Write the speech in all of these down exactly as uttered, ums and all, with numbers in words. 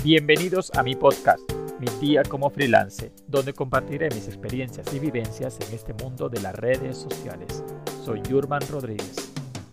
Bienvenidos a mi podcast, Mi Día como Freelance, donde compartiré mis experiencias y vivencias en este mundo de las redes sociales. Soy Yurman Rodríguez.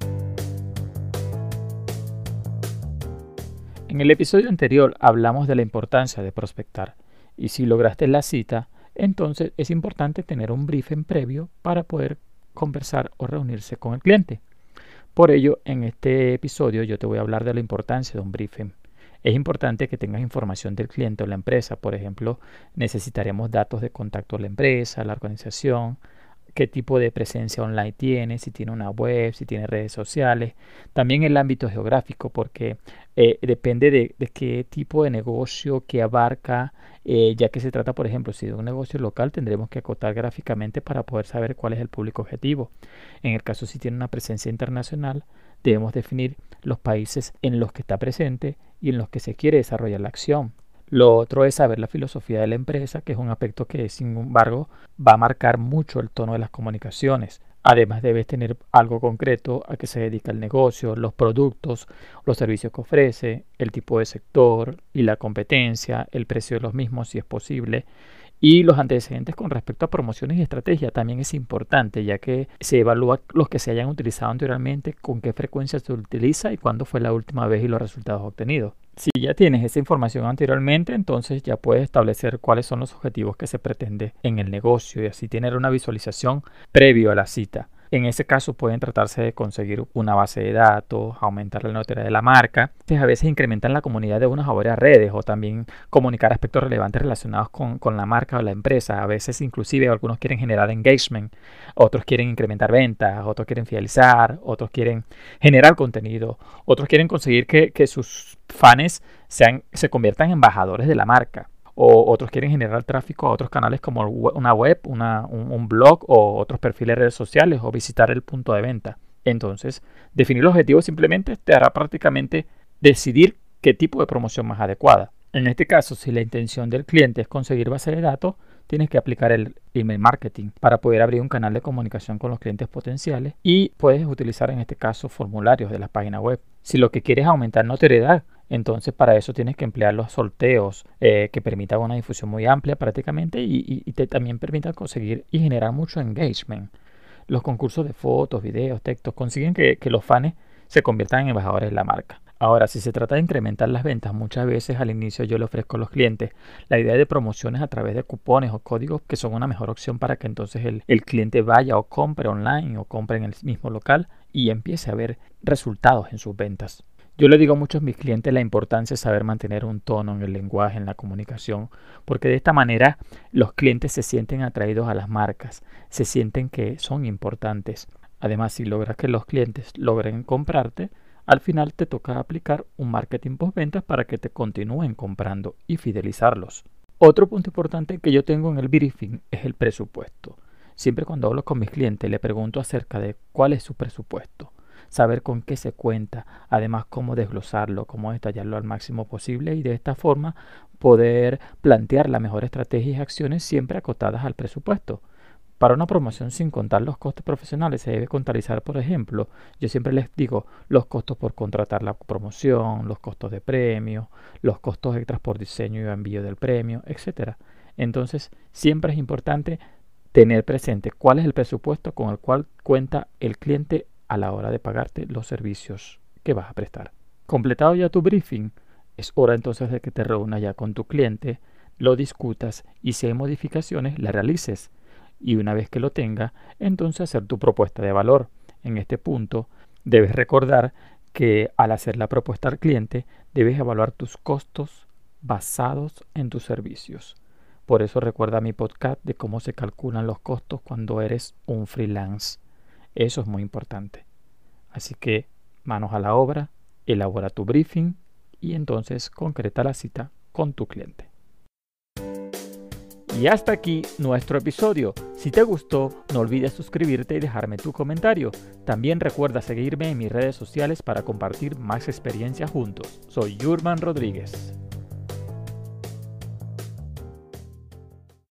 En el episodio anterior hablamos de la importancia de prospectar, y si lograste la cita, entonces es importante tener un briefing previo para poder conversar o reunirse con el cliente. Por ello, en este episodio yo te voy a hablar de la importancia de un briefing. Es importante que tengas información del cliente o la empresa. Por ejemplo, necesitaremos datos de contacto de la empresa, la organización, qué tipo de presencia online tiene, si tiene una web, si tiene redes sociales. También el ámbito geográfico, porque eh, depende de, de qué tipo de negocio que abarca, eh, ya que se trata, por ejemplo, si de un negocio local, tendremos que acotar gráficamente para poder saber cuál es el público objetivo. En el caso si tiene una presencia internacional, debemos definir los países en los que está presente y en los que se quiere desarrollar la acción. Lo otro es saber la filosofía de la empresa, que es un aspecto que, sin embargo, va a marcar mucho el tono de las comunicaciones. Además, debes tener algo concreto a qué se dedica el negocio, los productos, los servicios que ofrece, el tipo de sector y la competencia, el precio de los mismos si es posible. Y los antecedentes con respecto a promociones y estrategia también es importante, ya que se evalúa los que se hayan utilizado anteriormente, con qué frecuencia se utiliza y cuándo fue la última vez y los resultados obtenidos. Si ya tienes esa información anteriormente, entonces ya puedes establecer cuáles son los objetivos que se pretende en el negocio y así tener una visualización previo a la cita. En ese caso pueden tratarse de conseguir una base de datos, aumentar la notoriedad de la marca, a veces incrementan la comunidad de unas a varias redes o también comunicar aspectos relevantes relacionados con, con la marca o la empresa. A veces inclusive algunos quieren generar engagement, otros quieren incrementar ventas, otros quieren fidelizar, otros quieren generar contenido, otros quieren conseguir que, que sus fans sean, se conviertan en embajadores de la marca. O otros quieren generar tráfico a otros canales como una web, una, un, un blog o otros perfiles de redes sociales o visitar el punto de venta. Entonces, definir los objetivos simplemente te hará prácticamente decidir qué tipo de promoción más adecuada. En este caso, si la intención del cliente es conseguir base de datos, tienes que aplicar el email marketing para poder abrir un canal de comunicación con los clientes potenciales y puedes utilizar en este caso formularios de la página web. Si lo que quieres es aumentar notoriedad, entonces para eso tienes que emplear los sorteos eh, que permitan una difusión muy amplia prácticamente y, y, y te también permitan conseguir y generar mucho engagement. Los concursos de fotos, videos, textos consiguen que, que los fans se conviertan en embajadores de la marca. Ahora, si se trata de incrementar las ventas, muchas veces al inicio yo le ofrezco a los clientes la idea de promociones a través de cupones o códigos que son una mejor opción para que entonces el, el cliente vaya o compre online o compre en el mismo local y empiece a ver resultados en sus ventas. Yo le digo a muchos de mis clientes la importancia de saber mantener un tono en el lenguaje, en la comunicación, porque de esta manera los clientes se sienten atraídos a las marcas, se sienten que son importantes. Además, si logras que los clientes logren comprarte, al final te toca aplicar un marketing postventas para que te continúen comprando y fidelizarlos. Otro punto importante que yo tengo en el briefing es el presupuesto. Siempre cuando hablo con mis clientes le pregunto acerca de cuál es su presupuesto, saber con qué se cuenta, además cómo desglosarlo, cómo detallarlo al máximo posible y de esta forma poder plantear la mejor estrategia y acciones siempre acotadas al presupuesto. Para una promoción sin contar los costos profesionales se debe contabilizar, por ejemplo, yo siempre les digo los costos por contratar la promoción, los costos de premio, los costos extras por diseño y envío del premio, etcétera. Entonces, siempre es importante tener presente cuál es el presupuesto con el cual cuenta el cliente a la hora de pagarte los servicios que vas a prestar. Completado ya tu briefing, es hora entonces de que te reúnas ya con tu cliente, lo discutas y si hay modificaciones, las realices. Y una vez que lo tenga, entonces hacer tu propuesta de valor. En este punto, debes recordar que al hacer la propuesta al cliente, debes evaluar tus costos basados en tus servicios. Por eso recuerda mi podcast de cómo se calculan los costos cuando eres un freelance. Eso es muy importante. Así que manos a la obra, elabora tu briefing y entonces concreta la cita con tu cliente. Y hasta aquí nuestro episodio. Si te gustó, no olvides suscribirte y dejarme tu comentario. También recuerda seguirme en mis redes sociales para compartir más experiencias juntos. Soy Yurman Rodríguez.